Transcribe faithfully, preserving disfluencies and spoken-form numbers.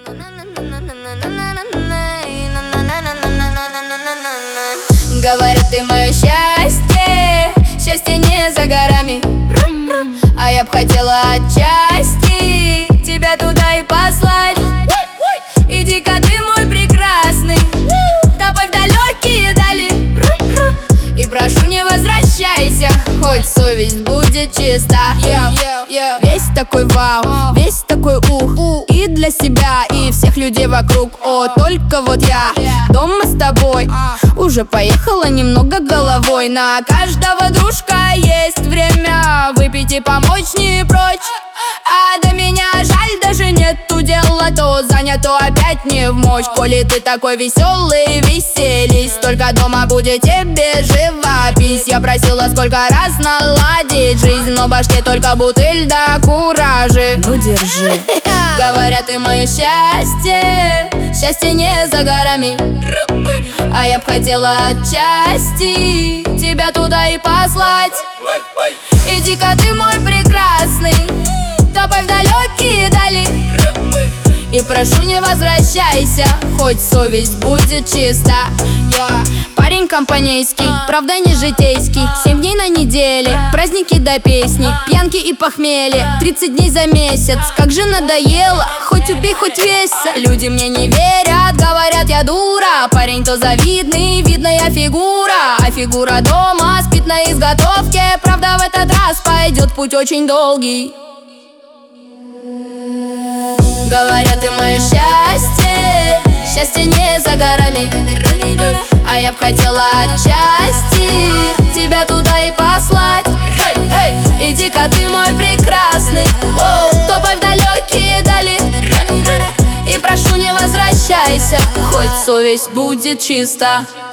Говорят, ты мое счастье, счастье не за горами. А я б хотела отчасти тебя туда и послать. Иди-ка ты мой прекрасный, топай в далекие дали. И прошу, не возвращайся, хоть совесть будет чиста. yeah, yeah, yeah. Весь такой вау, весь такой ух, и для себя, и всех людей вокруг. О, только вот я дома с тобой уже поехала немного головой. На каждого дружка есть время выпить и помочь не прочь. А до меня жаль, даже нету дела, то занят, то опять не в мочь. Коли ты такой веселый, веселись, только дома будет тебе живопись. Я просила сколько раз наладить жизнь, но в башке только бутыль да куражи. Ну держи. Говорят, ты мое счастье, счастье не за горами. А я б хотела отчасти тебя туда и послать. Иди-ка ты мой прекрасный, топай в далекие дали. И прошу, не возвращайся, хоть совесть будет чиста. yeah. Парень компанейский, правда не житейский. Семь дней на неделе, праздники до песни, пьянки и похмелье, тридцать дней за месяц, как же надоело. Хоть убей, хоть весься. Люди мне не верят, говорят, я дура. Парень-то завидный, видная фигура. А фигура дома спит на изготовке. Правда, в этот раз пойдет путь очень долгий. Говорят, ты мое счастье, счастье не за горами. А я б хотела отчасти тебя туда и послать. Иди-ка ты мой прекрасный, топай в далекие дали. И прошу, не возвращайся, хоть совесть будет чиста.